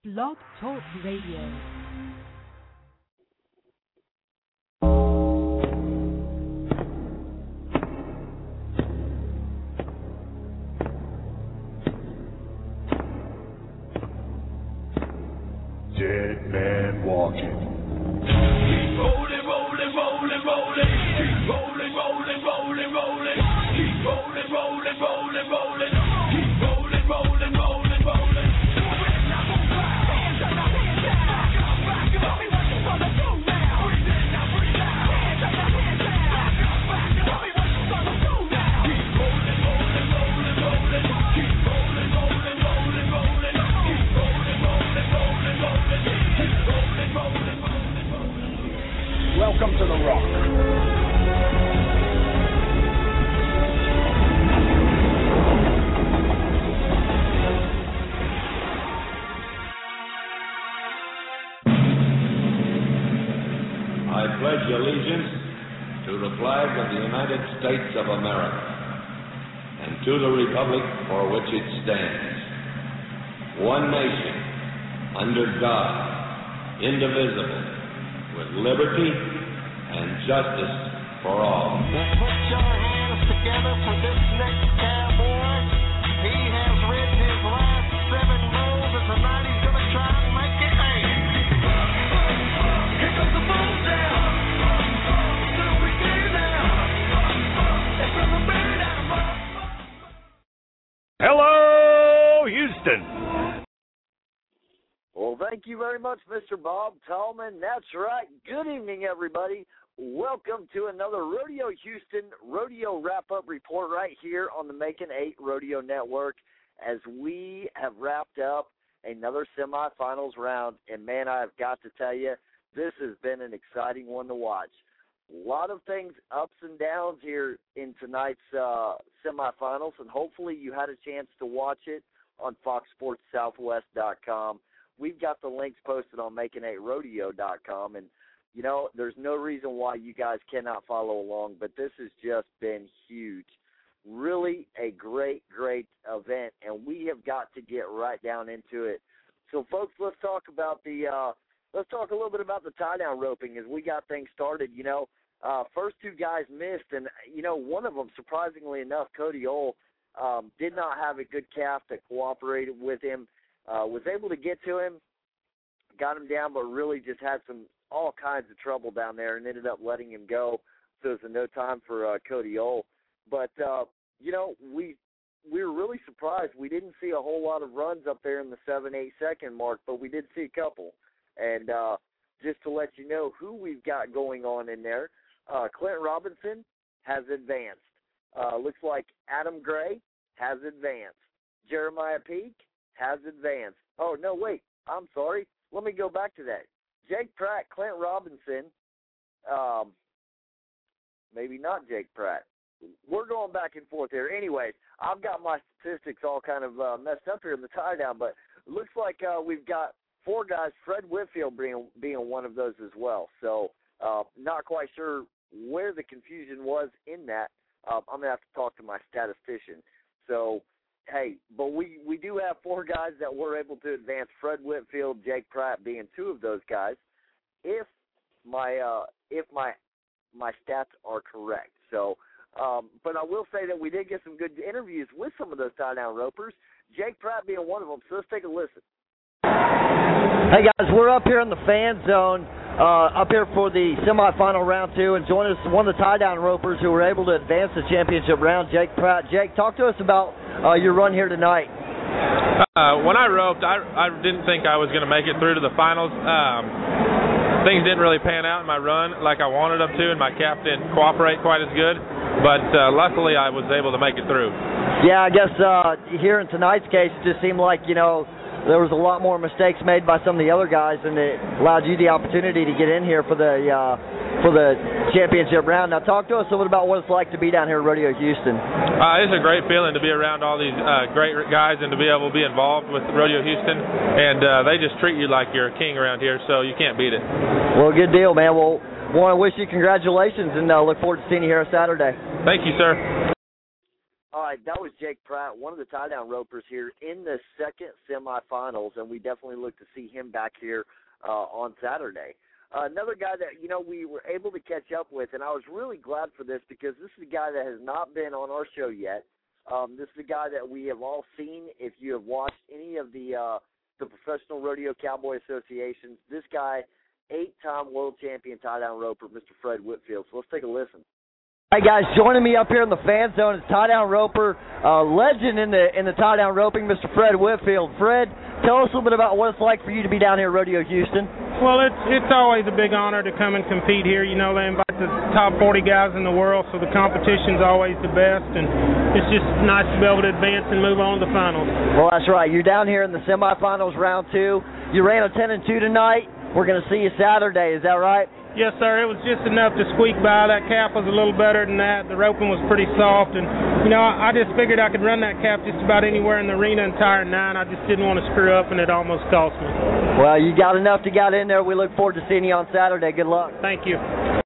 Blog Talk Radio. Dead man walking. Keep rolling, rolling, rolling, rolling. Keep rolling, rolling, rolling, rolling. Keep rolling, rolling, rolling, rolling. Keep rolling, rolling, rolling, rolling. Welcome to the Rock. I pledge allegiance to the flag of the United States of America and to the republic for which it stands, one nation, under God, indivisible, with liberty and justice for all. Put your hands together for this next cowboy. He has written his last 7 goals, and tonight he's going to try and make it 8. Here comes the bull down. So we do now. And from the bird out of Hello, Houston. Well, thank you very much, Mr. Bob Tallman. That's right. Good evening, everybody. Welcome to another Rodeo Houston Rodeo Wrap-Up Report right here on the Making 8 Rodeo Network as we have wrapped up another semifinals round. And, man, I've got to tell you, this has been an exciting one to watch. A lot of things, ups and downs here in tonight's semifinals, and hopefully you had a chance to watch it on FoxSportsSouthwest.com. We've got the links posted on making8rodeo.com, and, you know, there's no reason why you guys cannot follow along, but this has just been huge. Really a great, great event, and we have got to get right down into it. So, folks, let's talk about let's talk a little bit about the tie-down roping as we got things started. You know, first 2 guys missed, and, you know, one of them, surprisingly enough, Cody Ole, did not have a good calf that cooperated with him. Was able to get to him, got him down, but really just had all kinds of trouble down there and ended up letting him go. So it was no time for Cody Ole. But, you know, we were really surprised. We didn't see a whole lot of runs up there in the 7-8 second mark, but we did see a couple. And just to let you know who we've got going on in there, Clint Robinson has advanced. Looks like Adam Gray has advanced. Jeremiah Peak has advanced. Oh, no, wait. I'm sorry. Let me go back to that. Jake Pratt, Clint Robinson, maybe not Jake Pratt. We're going back and forth here. Anyways, I've got my statistics all kind of messed up here in the tie-down, but it looks like we've got 4 guys, Fred Whitfield being one of those as well. So not quite sure where the confusion was in that. I'm going to have to talk to my statistician. So, hey, but we do have 4 guys that were able to advance, Fred Whitfield, Jake Pratt being 2 of those guys, if my stats are correct. So, but I will say that we did get some good interviews with some of those tie-down ropers, Jake Pratt being one of them. So let's take a listen. Hey, guys, we're up here in the fan zone, up here for the semifinal round 2, and joining us one of the tie-down ropers who were able to advance the championship round, Jake Pratt. Jake, talk to us about your run here tonight. When I roped, I didn't think I was going to make it through to the finals. Things didn't really pan out in my run like I wanted them to, and my calf didn't cooperate quite as good. But luckily, I was able to make it through. Yeah, I guess here in tonight's case, it just seemed like, you know, there was a lot more mistakes made by some of the other guys, and it allowed you the opportunity to get in here for the championship round. Now, talk to us a little bit about what it's like to be down here at Rodeo Houston. It's a great feeling to be around all these great guys and to be able to be involved with Rodeo Houston, and they just treat you like you're a king around here, so you can't beat it. Well, good deal, man. Well, want to wish you congratulations, and look forward to seeing you here on Saturday. Thank you, sir. All right, that was Jake Pratt, one of the tie-down ropers here in the second semifinals, and we definitely look to see him back here on Saturday. Another guy that, we were able to catch up with, and I was really glad for this because this is a guy that has not been on our show yet. This is a guy that we have all seen if you have watched any of the Professional Rodeo Cowboy Associations. This guy, 8-time world champion tie-down roper, Mr. Fred Whitfield. So let's take a listen. Hey guys, joining me up here in the fan zone is tie-down roper, legend in the tie-down roping, Mr. Fred Whitfield. Fred, tell us a little bit about what it's like for you to be down here at Rodeo Houston. Well, it's always a big honor to come and compete here. They invite the top 40 guys in the world, so the competition's always the best, and it's just nice to be able to advance and move on to the finals. Well, that's right. You're down here in the semifinals, round 2. You ran a 10-2 tonight. We're going to see you Saturday. Is that right? Yes, sir. It was just enough to squeak by. That calf was a little better than that. The roping was pretty soft, and I just figured I could run that calf just about anywhere in the arena and tire 9. I just didn't want to screw up, and it almost cost me. Well, you got enough to get in there. We look forward to seeing you on Saturday. Good luck. Thank you.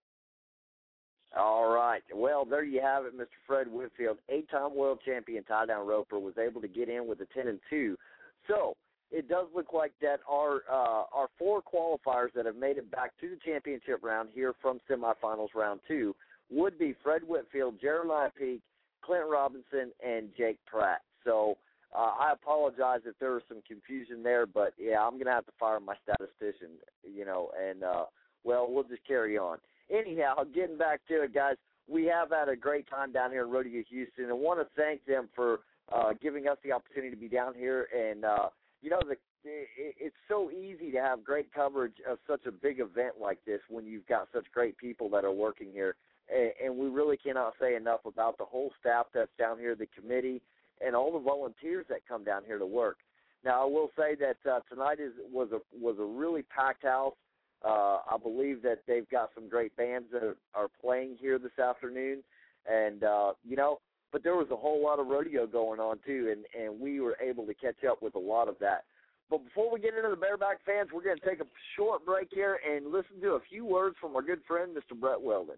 All right. Well, there you have it, Mr. Fred Whitfield, 8-time world champion tie-down roper, was able to get in with a 10-2. So it does look like that our 4 qualifiers that have made it back to the championship round here from semifinals round 2 would be Fred Whitfield, Jeremiah Peak, Clint Robinson, and Jake Pratt. So I apologize if there was some confusion there, but, yeah, I'm going to have to fire my statistician, and, we'll just carry on. Anyhow, getting back to it, guys, we have had a great time down here in Rodeo Houston, and want to thank them for giving us the opportunity to be down here and, it's so easy to have great coverage of such a big event like this when you've got such great people that are working here. And we really cannot say enough about the whole staff that's down here, the committee, and all the volunteers that come down here to work. Now, I will say that tonight was a really packed house. I believe that they've got some great bands that are playing here this afternoon. And, but there was a whole lot of rodeo going on, too, and we were able to catch up with a lot of that. But before we get into the Bareback fans, we're going to take a short break here and listen to a few words from our good friend, Mr. Brett Weldon.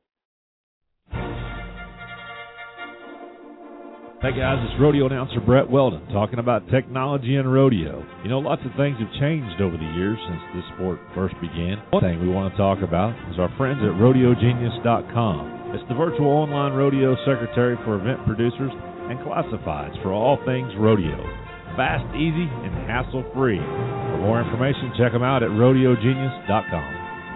Hey guys, it's rodeo announcer Brett Weldon talking about technology and rodeo. Lots of things have changed over the years since this sport first began. One thing we want to talk about is our friends at RodeoGenius.com. It's the virtual online rodeo secretary for event producers and classifieds for all things rodeo. Fast, easy, and hassle-free. For more information, check them out at RodeoGenius.com.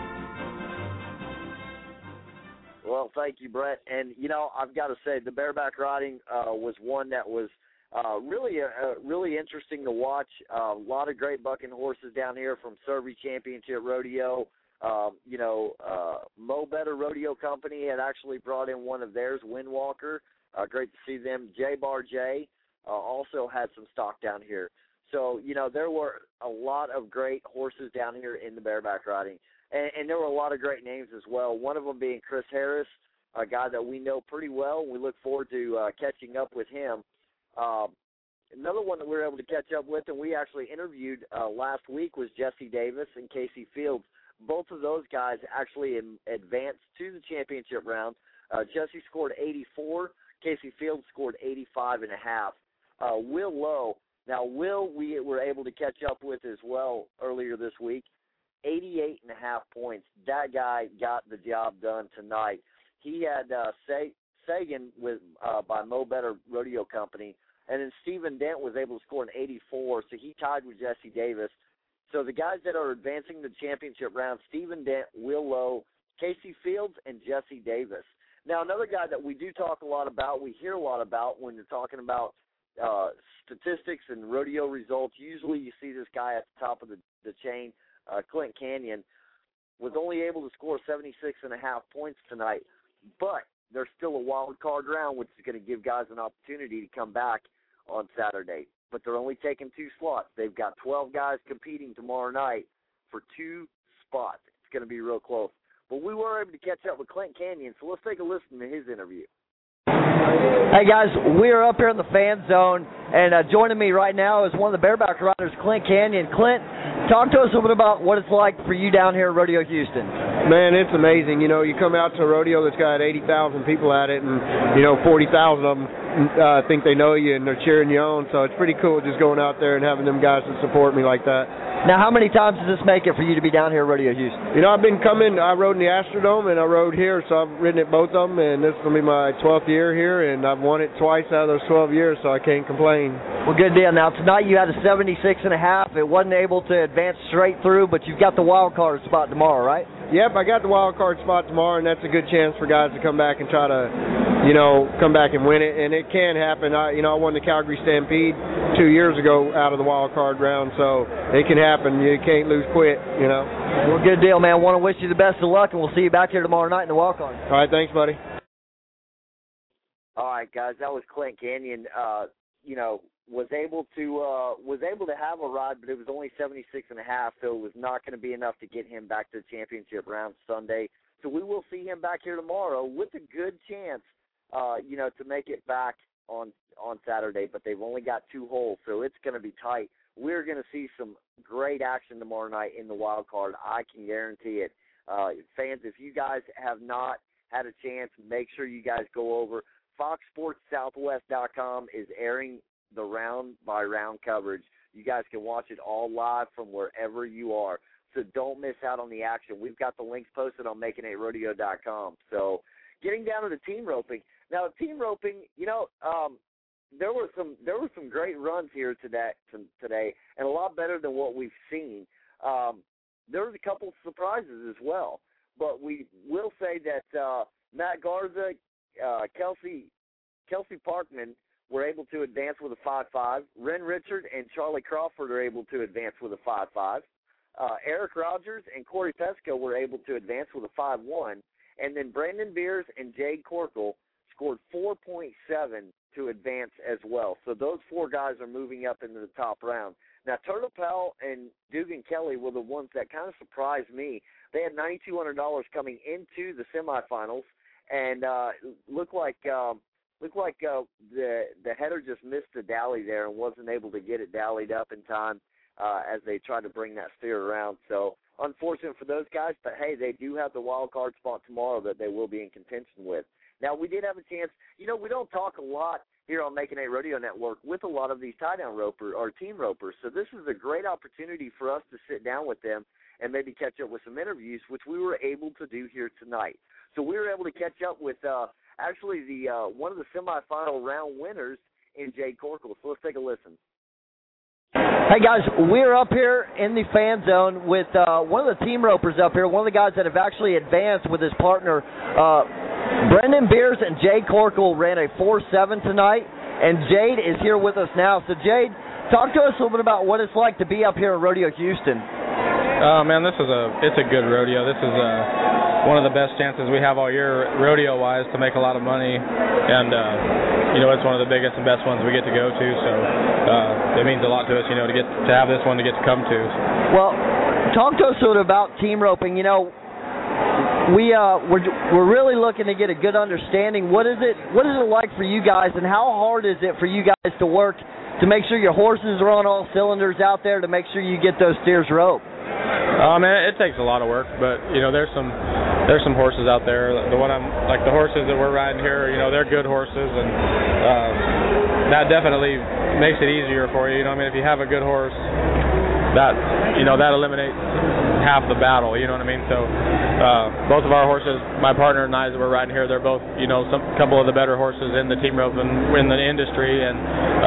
Well, thank you, Brett. And, I've got to say, the bareback riding was one that was really interesting to watch. A lot of great bucking horses down here from Survey Championship Rodeo. Mo Better Rodeo Company had actually brought in one of theirs, Windwalker. Great to see them. J-Bar J also had some stock down here. So, there were a lot of great horses down here in the bareback riding. And there were a lot of great names as well, one of them being Chris Harris, a guy that we know pretty well. We look forward to catching up with him. Another one that we were able to catch up with, and we actually interviewed last week, was Jesse Davis and Casey Fields. Both of those guys actually advanced to the championship round. Jesse scored 84. Casey Fields scored 85.5. Will Lowe. Now, Will, we were able to catch up with as well earlier this week. 88.5 points. That guy got the job done tonight. He had Sagan by Mo Better Rodeo Company, and then Stephen Dent was able to score an 84, so he tied with Jesse Davis. So the guys that are advancing the championship round, Stephen Dent, Will Lowe, Casey Fields, and Jesse Davis. Now, another guy that we do talk a lot about, we hear a lot about when you're talking about statistics and rodeo results, usually you see this guy at the top of the chain, Clint Canyon, was only able to score 76.5 points tonight, but there's still a wild card round, which is going to give guys an opportunity to come back on Saturday. But they're only taking 2 slots. They've got 12 guys competing tomorrow night for 2 spots. It's going to be real close. But we were able to catch up with Clint Canyon, so let's take a listen to his interview. Hey, guys, we're up here in the fan zone, and joining me right now is one of the bareback riders, Clint Canyon. Clint, talk to us a little bit about what it's like for you down here at Rodeo Houston. Man, it's amazing. You know, you come out to a rodeo that's got 80,000 people at it, and, 40,000 of them think they know you and they're cheering you on. So it's pretty cool just going out there and having them guys that support me like that. Now, how many times does this make it for you to be down here at Rodeo Houston? I've been coming. I rode in the Astrodome and I rode here, so I've ridden at both of them, and this will be my 12th year here, and I've won it twice out of those 12 years, so I can't complain. Well, good deal. Now, tonight you had a 76.5. It wasn't able to advance straight through, but you've got the wild card spot tomorrow, right? Yep, I got the wild card spot tomorrow, and that's a good chance for guys to come back and try to, come back and win it. And it can happen. I won the Calgary Stampede 2 years ago out of the wild card round, so it can happen. You can't lose quit, Well, good deal, man. Want to wish you the best of luck, and we'll see you back here tomorrow night in the wild card. All right, thanks, buddy. All right, guys, that was Clint Canyon. Was able to have a ride, but it was only 76.5, so it was not going to be enough to get him back to the championship round Sunday. So we will see him back here tomorrow with a good chance, to make it back on Saturday. But they've only got 2 holes, so it's going to be tight. We're going to see some great action tomorrow night in the wild card. I can guarantee it. Fans, if you guys have not had a chance, make sure you guys go over. FoxSportsSouthwest.com is airing the round-by-round coverage. You guys can watch it all live from wherever you are. So don't miss out on the action. We've got the links posted on MakingItRodeo.com. So getting down to the team roping. Now, team roping, there were some great runs here today, and a lot better than what we've seen. There was a couple surprises as well. But we will say that Matt Garza, Kelsey Parkman, were able to advance with a 5.5. Ren Richard and Charlie Crawford are able to advance with a 5.5. Eric Rogers and Corey Pesco were able to advance with a 5.1. And then Brandon Beers and Jade Corkle scored 4.7 to advance as well. So those 4 guys are moving up into the top round. Now, Turtle Pell and Dugan Kelly were the ones that kind of surprised me. They had $9,200 coming into the semifinals, and looked like the header just missed the dally there and wasn't able to get it dallied up in time as they tried to bring that steer around. So unfortunate for those guys, but hey, they do have the wild card spot tomorrow that they will be in contention with. Now, we did have a chance. We don't talk a lot here on Making It Rodeo Network with a lot of these tie-down roper or team ropers. So this is a great opportunity for us to sit down with them and maybe catch up with some interviews, which we were able to do here tonight. So we were able to catch up with actually the one of the semifinal round winners in Jade Corkle. So let's take a listen. Hey, guys, we're up here in the fan zone with one of the team ropers up here, one of the guys that have actually advanced with his partner. Brendan Beers and Jade Corkle ran a 4.7 tonight, and Jade is here with us now. So, Jade, talk to us a little bit about what it's like to be up here in Rodeo Houston. Man, it's a good rodeo. This is one of the best chances we have all year, rodeo-wise, to make a lot of money, and it's one of the biggest and best ones we get to go to. So it means a lot to us, to have this one to get to come to. Well, talk to us sort of about team roping. We're really looking to get a good understanding. What is it like for you guys, and how hard is it for you guys to work to make sure your horses are on all cylinders out there to make sure you get those steers roped? Man, it takes a lot of work, but there's some horses out there. The horses that we're riding here, they're good horses, and that definitely makes it easier for you. If you have a good horse, that eliminates half the battle. You know what I mean? So both of our horses, my partner and I that we're riding here, they're both couple of the better horses in the team rope and in the industry, and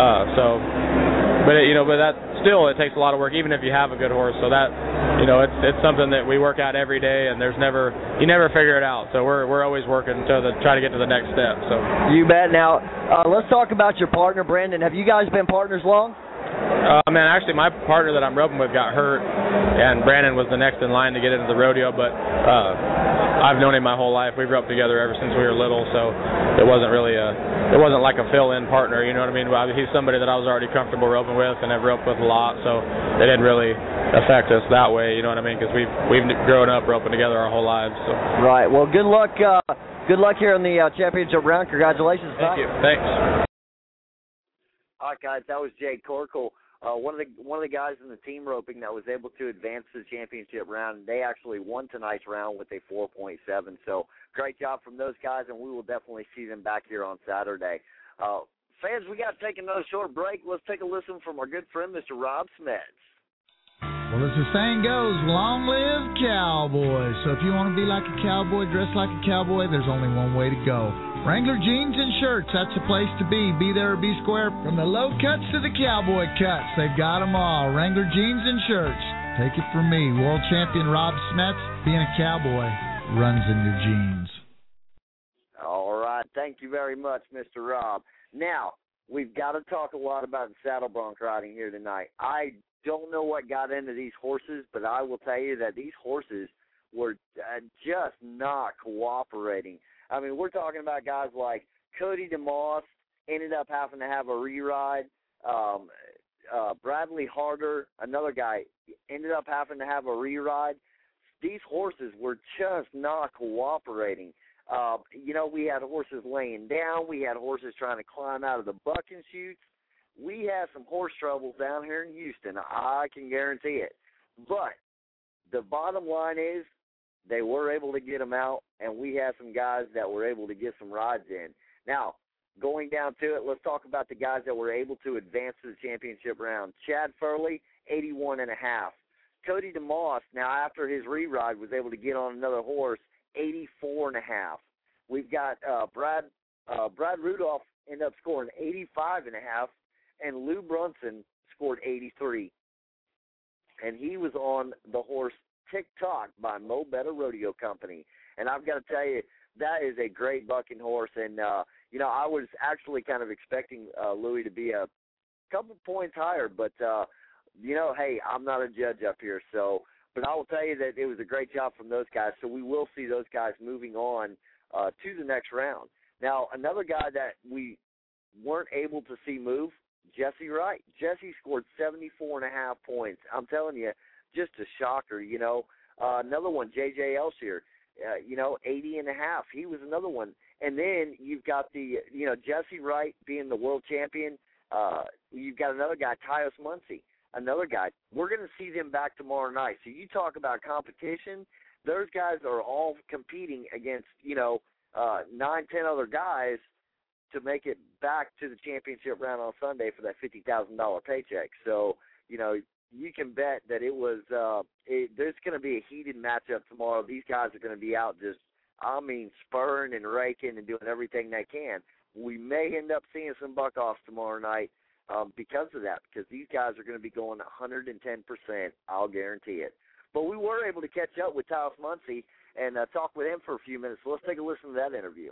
but that still, it takes a lot of work, even if you have a good horse. So that, it's something that we work out every day, and you never figure it out. So we're always working to try to get to the next step. So you bet. Now, let's talk about your partner, Brandon. Have you guys been partners long? Man, actually, my partner that I'm roping with got hurt, and Brandon was the next in line to get into the rodeo. But I've known him my whole life. We've roped together ever since we were little, so it wasn't like a fill-in partner. You know what I mean? He's somebody that I was already comfortable roping with and have roped with a lot, so it didn't really affect us that way. You know what I mean? Because we've grown up roping together our whole lives. So. Right. Well, good luck. Good luck here in the championship round. Congratulations. Thank you. Thanks. All right, guys, that was Jade Corkle. one of the guys in the team roping that was able to advance to the championship round. They actually won tonight's round with a 4.7. So great job from those guys, and we will definitely see them back here on Saturday. Fans, we got to take another short break. Let's take a listen from our good friend, Mr. Rob Smets. Well, as the saying goes, long live cowboys. So if you want to be like a cowboy, dress like a cowboy, there's only one way to go. Wrangler jeans and shirts, that's the place to be. Be there or be square. From the low cuts to the cowboy cuts, they've got them all. Wrangler jeans and shirts. Take it from me, world champion Rob Smets. Being a cowboy runs in your jeans. All right. Thank you very much, Mr. Rob. Now, we've got to talk a lot about the saddle bronc riding here tonight. I don't know what got into these horses, but I will tell you that these horses were just not cooperating. I mean, we're talking about guys like Cody DeMoss ended up having to have a re-ride. Bradley Harder, another guy, ended up having to have a re-ride. These horses were just not cooperating. We had horses laying down. We had horses trying to climb out of the bucking chutes. We had some horse troubles down here in Houston. I can guarantee it. But the bottom line is they were able to get them out, and we had some guys that were able to get some rides in. Now, going down to it, let's talk about the guys that were able to advance to the championship round. Chad Furley, 81.5. Cody DeMoss, now after his re-ride, was able to get on another horse, 84.5. We've got Brad Rudolph ended up scoring 85.5, and Lou Brunson scored 83. And he was on the horse TikTok by Mo Better Rodeo Company. And I've got to tell you, that is a great bucking horse. And, I was actually kind of expecting Louis to be a couple points higher, but, hey, I'm not a judge up here. So, but I will tell you that it was a great job from those guys. So we will see those guys moving on to the next round. Now, another guy that we weren't able to see move, Jesse Wright. Jesse scored 74.5 points. I'm telling you, just a shocker, Another one, J.J. Elshier, 80.5. He was another one. And then you've got Jesse Wright being the world champion. You've got another guy, Tyus Muncie, another guy. We're going to see them back tomorrow night. So you talk about competition. Those guys are all competing against, 9, 10 other guys to make it back to the championship round on Sunday for that $50,000 paycheck. So, you can bet that it was there's going to be a heated matchup tomorrow. These guys are going to be out just, spurring and raking and doing everything they can. We may end up seeing some buck-offs tomorrow night because of that, because these guys are going to be going 110%, I'll guarantee it. But we were able to catch up with Tyus Muncie and talk with him for a few minutes. So let's take a listen to that interview.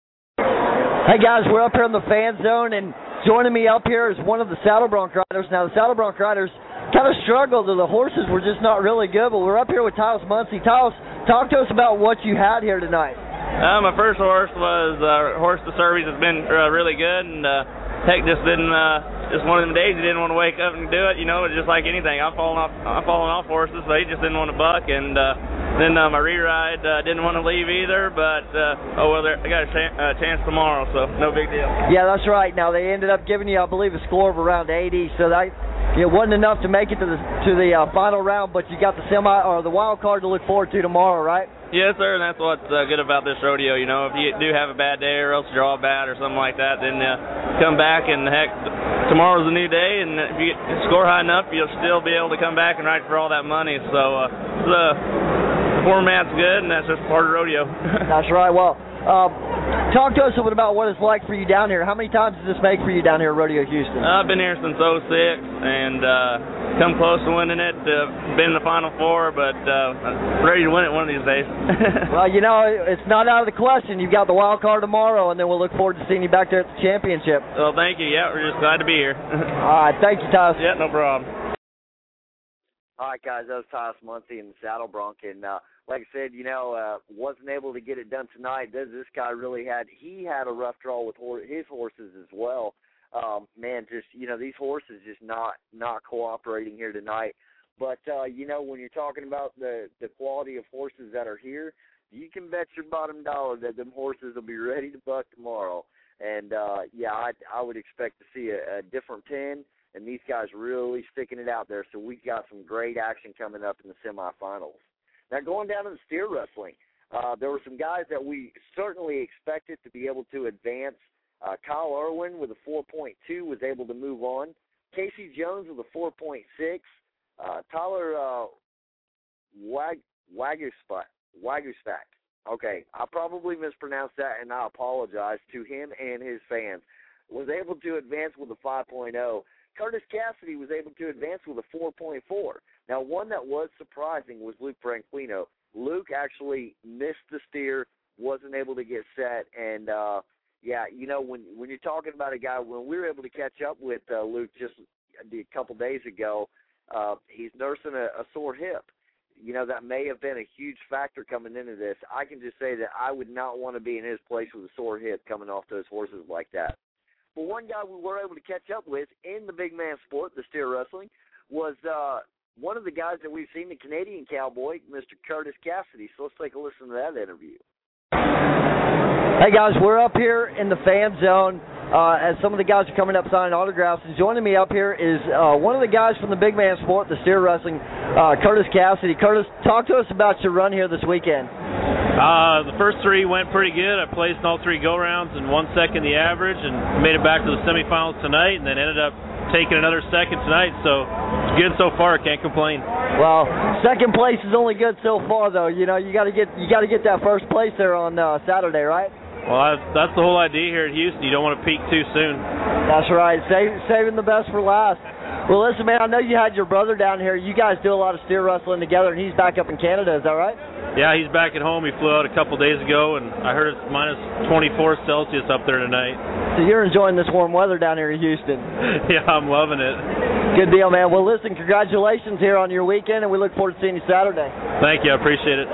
Hey guys, we're up here in the fan zone, and joining me up here is one of the saddle bronc riders. Now the saddle bronc riders kind of struggled, the horses were just not really good, but we're up here with Tyus Muncie. Tyus, talk to us about what you had here tonight. My first horse was horse the Surveys has been really good, and heck, just one of them days he didn't want to wake up and do it. It's just like anything. I'm falling off horses, so he just didn't want to buck, and then my re-ride didn't want to leave either. But I got a chance tomorrow, so no big deal. Yeah, that's right. Now they ended up giving you, I believe, a score of around 80, so that it wasn't enough to make it to the final round. But you got the the wild card to look forward to tomorrow, right? Yes, sir, and that's what's good about this rodeo. If you do have a bad day or else draw a bat or something like that, then come back, and heck, tomorrow's a new day, and if you score high enough, you'll still be able to come back and ride for all that money. So the format's good, and that's just part of rodeo. That's right. Well, talk to us a bit about what it's like for you down here. How many times does this make for you down here at Rodeo Houston? I've been here since 06, and come close to winning it. Been in the Final Four, but ready to win it one of these days. Well, it's not out of the question. You've got the wild card tomorrow, and then we'll look forward to seeing you back there at the championship. Well, thank you. Yeah, we're just glad to be here. All right, thank you, Tyus. Yeah, no problem. All right, guys, that was Tyus Muncie in the saddle bronc, and like I said, wasn't able to get it done tonight. This guy really had a rough draw with his horses as well. These horses just not cooperating here tonight. But, when you're talking about the quality of horses that are here, you can bet your bottom dollar that them horses will be ready to buck tomorrow. And, I would expect to see a different pen and these guys really sticking it out there. So we've got some great action coming up in the semifinals. Now, going down to the steer wrestling, there were some guys that we certainly expected to be able to advance. Kyle Irwin with a 4.2 was able to move on. Casey Jones with a 4.6. Tyler Waguspak. Okay, I probably mispronounced that, and I apologize to him and his fans. Was able to advance with a 5.0. Curtis Cassidy was able to advance with a 4.4. Now, one that was surprising was Luke Franquino. Luke actually missed the steer, wasn't able to get set, and yeah, you know, when you're talking about a guy, when we were able to catch up with Luke just a couple days ago, he's nursing a sore hip. You know, that may have been a huge factor coming into this. I can just say that I would not want to be in his place with a sore hip coming off those horses like that. But one guy we were able to catch up with in the big man sport, the steer wrestling, was one of the guys that we've seen, the Canadian Cowboy, Mr. Curtis Cassidy. So let's take a listen to that interview. Hey, guys, we're up here in the fan zone as some of the guys are coming up signing autographs. And joining me up here is one of the guys from the big man sport, the steer wrestling, Curtis Cassidy. Curtis, talk to us about your run here this weekend. The first three went pretty good. I placed in all three go-rounds in 1 second the average and made it back to the semifinals tonight, and then ended up taking another second tonight. So it's good so far. Can't complain. Well, second place is only good so far, though. You know, you got to get that first place there on Saturday, right? Well, that's the whole idea here at Houston. You don't want to peak too soon. That's right. Saving the best for last. Well, listen, man, I know you had your brother down here. You guys do a lot of steer wrestling together, and he's back up in Canada. Is that right? Yeah, he's back at home. He flew out a couple days ago, and I heard it's minus 24 Celsius up there tonight. So you're enjoying this warm weather down here in Houston. Yeah, I'm loving it. Good deal, man. Well, listen, congratulations here on your weekend, and we look forward to seeing you Saturday. Thank you. I appreciate it.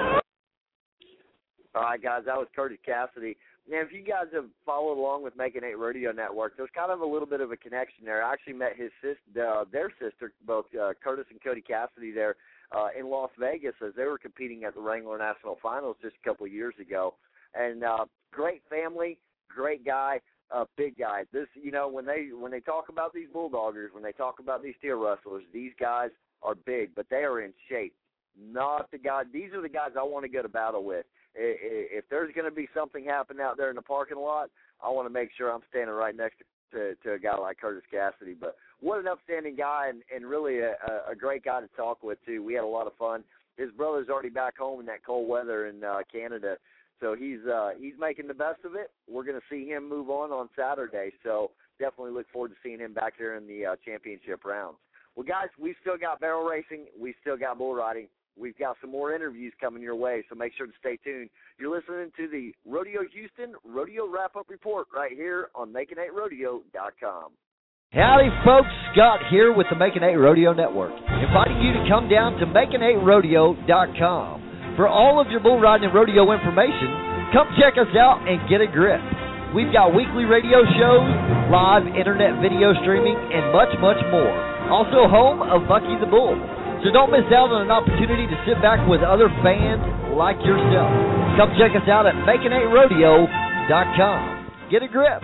All right, guys, that was Curtis Cassidy. Now, if you guys have followed along with Making 8 Radio Network, there's kind of a little bit of a connection there. I actually met their sister, both Curtis and Cody Cassidy there in Las Vegas as they were competing at the Wrangler National Finals just a couple of years ago. And great family, great guy, big guy. This, you know, when they talk about these bulldoggers, when they talk about these steer wrestlers, these guys are big, but they are in shape. Not the guys. These are the guys I want to go to battle with. If there's going to be something happen out there in the parking lot, I want to make sure I'm standing right next to a guy like Curtis Cassidy. But what an upstanding guy and really a great guy to talk with, too. We had a lot of fun. His brother's already back home in that cold weather in Canada, so he's making the best of it. We're going to see him move on Saturday, so definitely look forward to seeing him back here in the championship rounds. Well, guys, we've still got barrel racing. We've still got bull riding. We've got some more interviews coming your way, so make sure to stay tuned. You're listening to the Rodeo Houston Rodeo Wrap-Up Report right here on Making8Rodeo.com. Howdy, folks. Scott here with the Making 8 Rodeo Network, inviting you to come down to Making8Rodeo.com. For all of your bull riding and rodeo information, come check us out and get a grip. We've got weekly radio shows, live internet video streaming, and much, much more. Also home of Bucky the Bull. So don't miss out on an opportunity to sit back with other fans like yourself. Come check us out at Making8Rodeo.com. Get a grip.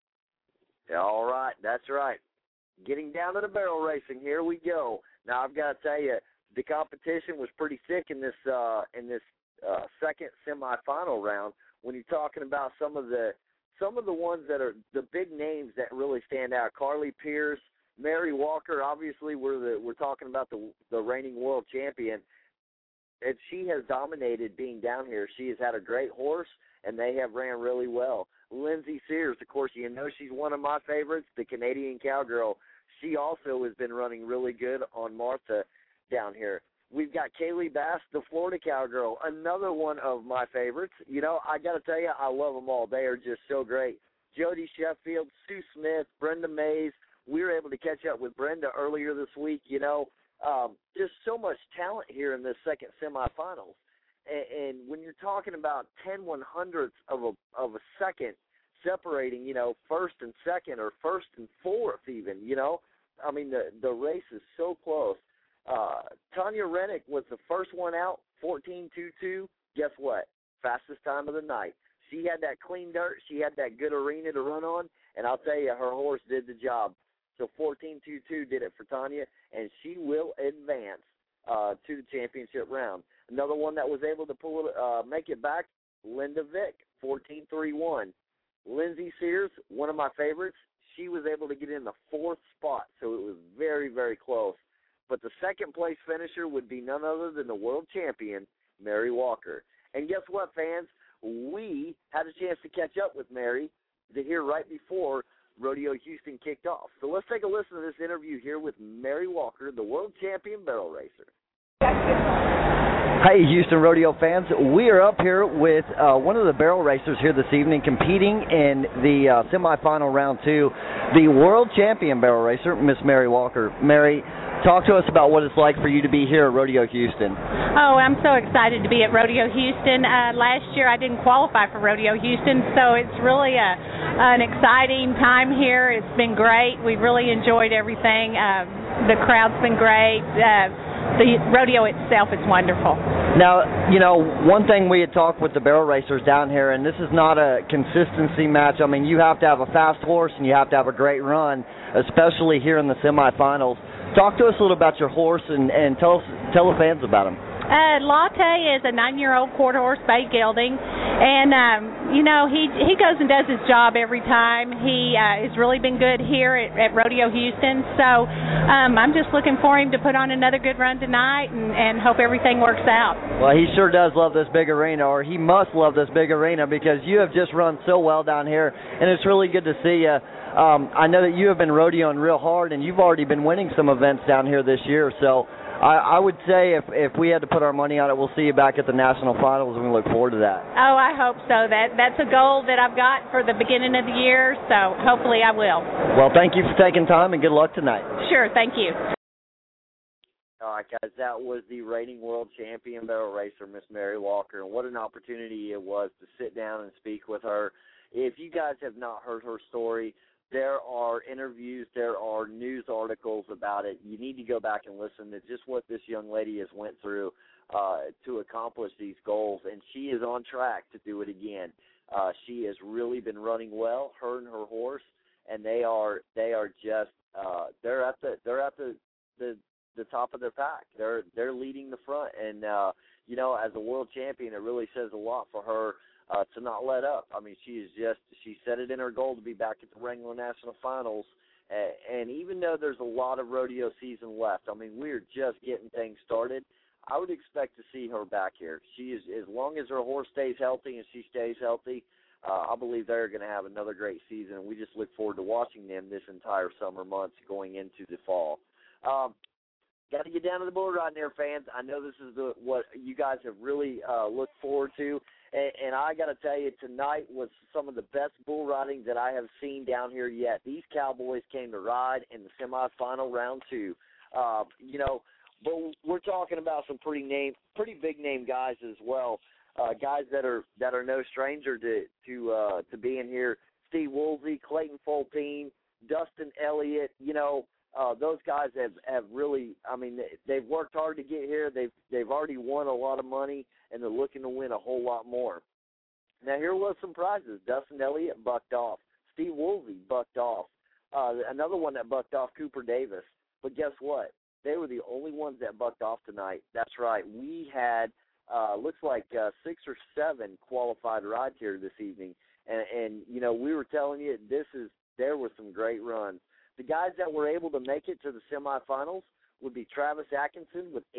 All right, that's right. Getting down to the barrel racing, here we go. Now, I've got to tell you, the competition was pretty thick in this second semifinal round. When you're talking about some of the ones that are the big names that really stand out, Carly Pierce, Mary Walker, obviously we're talking about the reigning world champion, and she has dominated being down here. She has had a great horse, and they have ran really well. Lindsay Sears, of course, you know she's one of my favorites, the Canadian Cowgirl. She also has been running really good on Martha down here. We've got Kaylee Bass, the Florida Cowgirl, another one of my favorites. You know, I got to tell you, I love them all. They are just so great. Jody Sheffield, Sue Smith, Brenda Mays. We were able to catch up with Brenda earlier this week. You know, just so much talent here in this second semifinals. And when you're talking about 10/100ths of a second separating, you know, first and second or first and fourth even, you know, I mean, the race is so close. Tanya Rennick was the first one out, 14.22. Guess what? Fastest time of the night. She had that clean dirt. She had that good arena to run on, and I'll tell you, her horse did the job. So 14.22 did it for Tanya, and she will advance to the championship round. Another one that was able to make it back, Linda Vick, 14.31. Lindsay Sears, one of my favorites, she was able to get in the 4th spot, so it was very, very close. But the second-place finisher would be none other than the world champion, Mary Walker. And guess what, fans? We had a chance to catch up with Mary to hear right before Rodeo Houston kicked off. So let's take a listen to this interview here with Mary Walker, the world champion barrel racer. Hey, Houston Rodeo fans. We are up here with one of the barrel racers here this evening competing in the semifinal round 2, the world champion barrel racer, Miss Mary Walker. Mary, talk to us about what it's like for you to be here at Rodeo Houston. Oh, I'm so excited to be at Rodeo Houston. Last year I didn't qualify for Rodeo Houston, so it's really an exciting time here. It's been great. We've really enjoyed everything. The crowd's been great. The rodeo itself is wonderful. Now, you know, one thing we had talked with the barrel racers down here, and this is not a consistency match. I mean, you have to have a fast horse and you have to have a great run, especially here in the semifinals. Talk to us a little about your horse and tell the fans about him. Latte is a 9-year-old quarter horse bay gelding, and you know, he goes and does his job every time. He has really been good here at Rodeo Houston, so I'm just looking for him to put on another good run tonight and hope everything works out. Well, he sure does love this big arena, or he must love this big arena, because you have just run so well down here, and it's really good to see you. I know that you have been rodeoing real hard, and you've already been winning some events down here this year, so I would say if we had to put our money on it, we'll see you back at the national finals, and we look forward to that. Oh, I hope so. That's a goal that I've got for the beginning of the year, so hopefully I will. Well, thank you for taking time, and good luck tonight. Sure, thank you. All right, guys, that was the reigning world champion barrel racer, Miss Mary Walker, and what an opportunity it was to sit down and speak with her. If you guys have not heard her story, there are interviews, there are news articles about it. You need to go back and listen to just what this young lady has went through to accomplish these goals, and she is on track to do it again. She has really been running well, her and her horse, and they are just they're at the top of their pack. They're leading the front, and you know, as a world champion, it really says a lot for her. To not let up. I mean, she set it in her goal to be back at the Wrangler National Finals, and even though there's a lot of rodeo season left, I mean, we're just getting things started, I would expect to see her back here. She is, as long as her horse stays healthy and she stays healthy, I believe they're going to have another great season, and we just look forward to watching them this entire summer months going into the fall. Got to get down to the bull riding there, fans. I know this is what you guys have really looked forward to. And I got to tell you, tonight was some of the best bull riding that I have seen down here yet. These cowboys came to ride in the semifinal round 2. You know, but we're talking about some pretty big name guys as well. Guys that are no stranger to being here. Steve Woolsey, Clayton Fulpine, Dustin Elliott. You know, those guys have really. I mean, they've worked hard to get here. They've already won a lot of money, and they're looking to win a whole lot more. Now, here was some prizes. Dustin Elliott bucked off. Steve Woolsey bucked off. Another one that bucked off, Cooper Davis. But guess what? They were the only ones that bucked off tonight. That's right. We had, looks like 6 or 7 qualified rides here this evening. And you know, we were telling you, there were some great runs. The guys that were able to make it to the semifinals would be Travis Atkinson with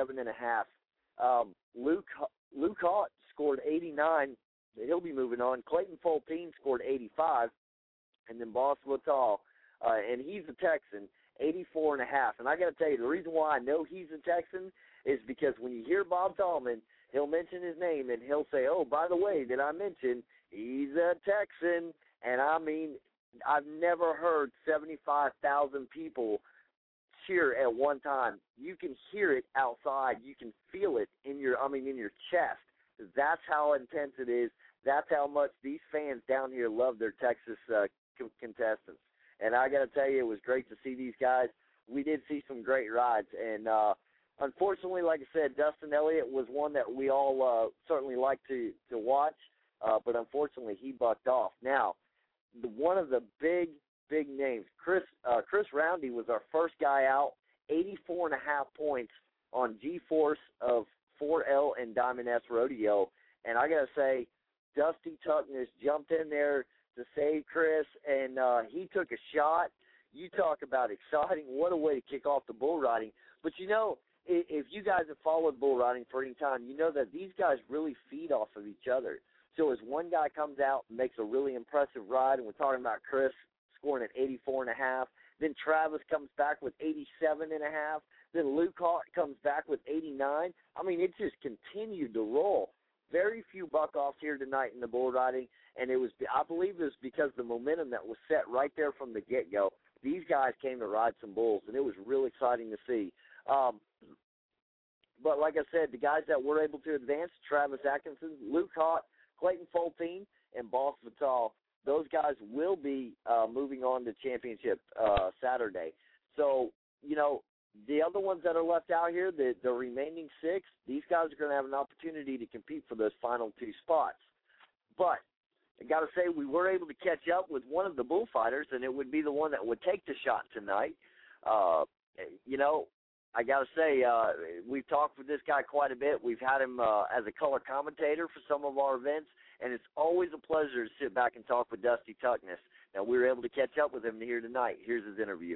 87.5. Luke Hott scored 89. He'll be moving on. Clayton Fulpine scored 85. And then Boss Littall, and he's a Texan, 84.5. And I got to tell you, the reason why I know he's a Texan is because when you hear Bob Tallman, he'll mention his name, and he'll say, oh, by the way, did I mention he's a Texan? And I mean, I've never heard 75,000 people cheer at one time. You can hear it outside. You can feel it in your chest. That's how intense it is. That's how much these fans down here love their Texas contestants. And I got to tell you, it was great to see these guys. We did see some great rides. And unfortunately, like I said, Dustin Elliott was one that we all certainly like to watch. But unfortunately, he bucked off. Now, one of the big big names. Chris Roundy was our first guy out, 84.5 points on G-Force of 4L and Diamond S Rodeo. And I got to say, Dusty Tuckness jumped in there to save Chris, and he took a shot. You talk about exciting. What a way to kick off the bull riding. But, you know, if you guys have followed bull riding for any time, you know that these guys really feed off of each other. So as one guy comes out and makes a really impressive ride, and we're talking about Chris scoring at 84.5, then Travis comes back with 87.5, then Luke Hart comes back with 89. I mean, it just continued to roll. Very few buck-offs here tonight in the bull riding, and I believe it was because the momentum that was set right there from the get-go. These guys came to ride some bulls, and it was real exciting to see. But like I said, the guys that were able to advance, Travis Atkinson, Luke Hart, Clayton Foltine, and Boss Vital, those guys will be moving on to championship Saturday. So, you know, the other ones that are left out here, the remaining 6, these guys are going to have an opportunity to compete for those final 2 spots. But I got to say, we were able to catch up with one of the bullfighters, and it would be the one that would take the shot tonight. You know, I got to say, we've talked with this guy quite a bit. We've had him as a color commentator for some of our events, and it's always a pleasure to sit back and talk with Dusty Tuckness. Now, we were able to catch up with him here tonight. Here's his interview.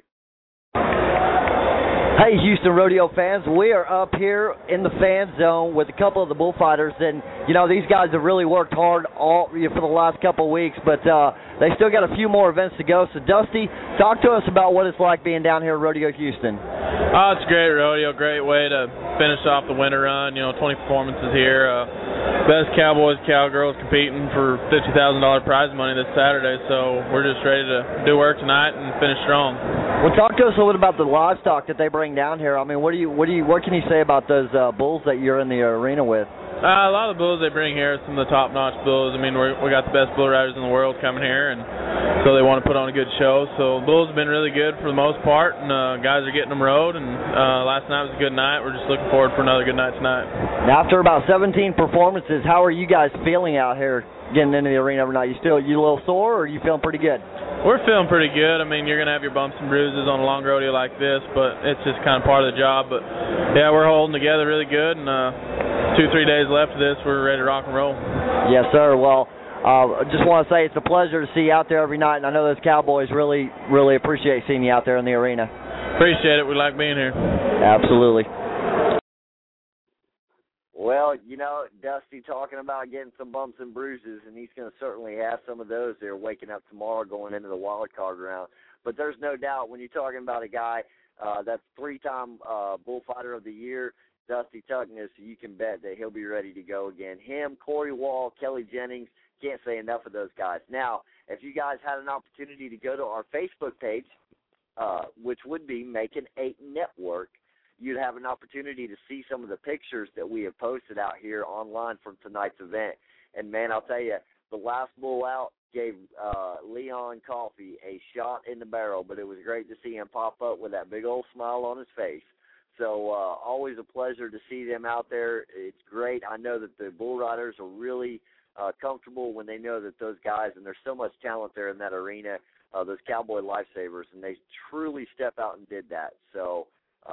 Hey, Houston Rodeo fans, we are up here in the fan zone with a couple of the bullfighters, and, you know, these guys have really worked hard for the last couple of weeks, but they still got a few more events to go. So, Dusty, talk to us about what it's like being down here at Rodeo Houston. Oh, it's a great rodeo, great way to finish off the winter run. You know, 20 performances here. Best cowboys, cowgirls competing for $50,000 prize money this Saturday, so we're just ready to do work tonight and finish strong. Well, talk to us a little bit about the livestock that they bring down here. I mean, what can you say about those bulls that you're in the arena with? A lot of the bulls they bring here are some of the top-notch bulls. I mean, we got the best bull riders in the world coming here, and so they want to put on a good show. So bulls have been really good for the most part, and guys are getting them rode, and last night was a good night. We're just looking forward for another good night tonight. Now, after about 17 performances, how are you guys feeling out here getting into the arena every night? You a little sore, or are you feeling pretty good? We're feeling pretty good. I mean, you're going to have your bumps and bruises on a long rodeo like this, but it's just kind of part of the job. But, yeah, we're holding together really good, and 2-3 days left of this, we're ready to rock and roll. Yes, sir. Well, I just want to say it's a pleasure to see you out there every night, and I know those Cowboys really, really appreciate seeing you out there in the arena. Appreciate it. We like being here. Absolutely. Well, you know, Dusty talking about getting some bumps and bruises, and he's going to certainly have some of those there waking up tomorrow going into the wild card round. But there's no doubt when you're talking about a guy that's 3-time Bullfighter of the Year, Dusty Tuckness, you can bet that he'll be ready to go again. Him, Corey Wall, Kelly Jennings, can't say enough of those guys. Now, if you guys had an opportunity to go to our Facebook page, which would be Making 8 Network, you'd have an opportunity to see some of the pictures that we have posted out here online from tonight's event. And, man, I'll tell you, the last bull out gave Leon Coffey a shot in the barrel, but it was great to see him pop up with that big old smile on his face. So always a pleasure to see them out there. It's great. I know that the bull riders are really comfortable when they know that those guys, and there's so much talent there in that arena, those Cowboy lifesavers, and they truly step out and did that. So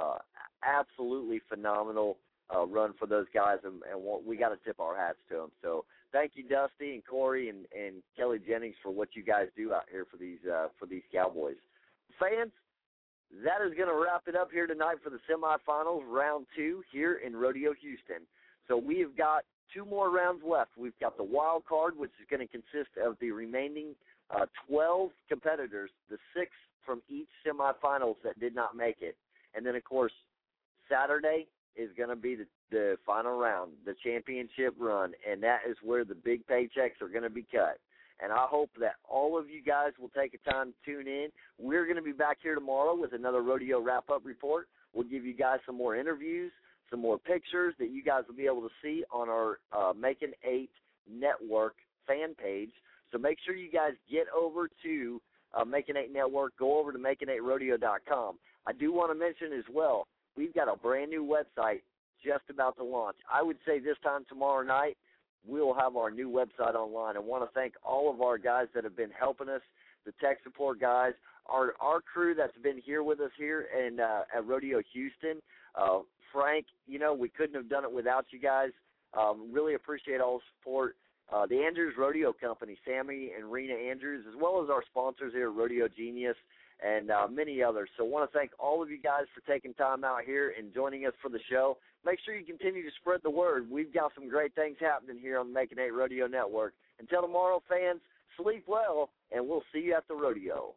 absolutely phenomenal run for those guys, and we got to tip our hats to them. So thank you, Dusty and Corey and Kelly Jennings, for what you guys do out here for these Cowboys. Fans, that is going to wrap it up here tonight for the semifinals, round 2 here in Rodeo Houston. So we have got 2 more rounds left. We've got the wild card, which is going to consist of the remaining 12 competitors, the 6 from each semifinals that did not make it. And then, of course, Saturday is going to be the final round, the championship run, and that is where the big paychecks are going to be cut. And I hope that all of you guys will take a time to tune in. We're going to be back here tomorrow with another rodeo wrap-up report. We'll give you guys some more interviews, some more pictures that you guys will be able to see on our Making 8 Network fan page. So make sure you guys get over to Making 8 Network. Go over to making8rodeo.com. I do want to mention as well, we've got a brand-new website just about to launch. I would say this time tomorrow night, we'll have our new website online. I want to thank all of our guys that have been helping us the tech support guys, our crew that's been here with us here and at Rodeo Houston. Frank, we couldn't have done it without you guys. Really appreciate all the support. The Andrews Rodeo Company, Sammy and Rena Andrews, as well as our sponsors here at Rodeo Genius and many others. So I want to thank all of you guys for taking time out here and joining us for the show. Make sure you continue to spread the word. We've got some great things happening here on the Making 8 Rodeo Network. Until tomorrow, fans, sleep well, and we'll see you at the rodeo.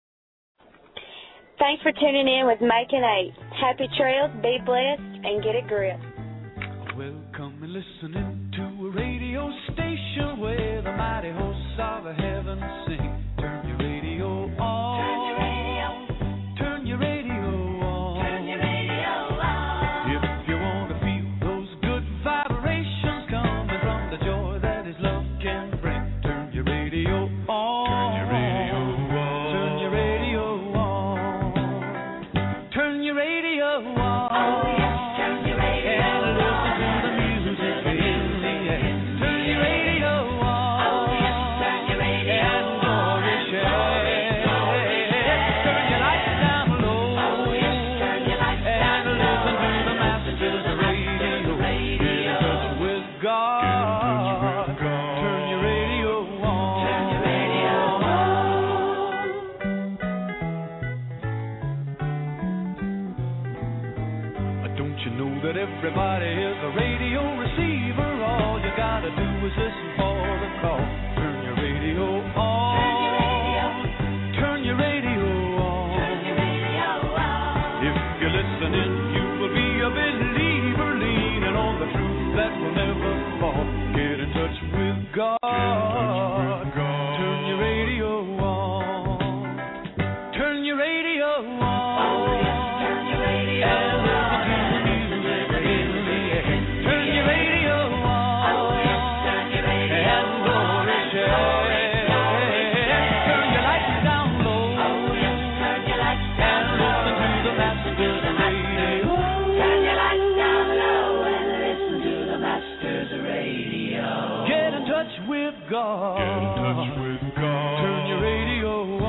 Thanks for tuning in with Making 8. Happy trails, be blessed, and get a grip. Welcome and listening to a radio station where the mighty hosts of heaven sing. Turn your radio on. Turn your radio. Turn your radio on. Turn your radio on. If you want to feel those good vibrations coming from the joy that His love can bring, turn your radio on. Turn your radio on. Turn your radio on. Turn your radio on. Oh, yes, turn your radio on. Everybody is a radio receiver. All you gotta do is listen for the call. Turn your radio on. Turn your radio on. Turn your radio on. If you're listening, you will be a believer, leaning on the truth that will never fall. Get in touch with God. Turn your radio on. Turn your radio on. Oh, yes, turn your radio on. God. Get in touch with God. Turn your radio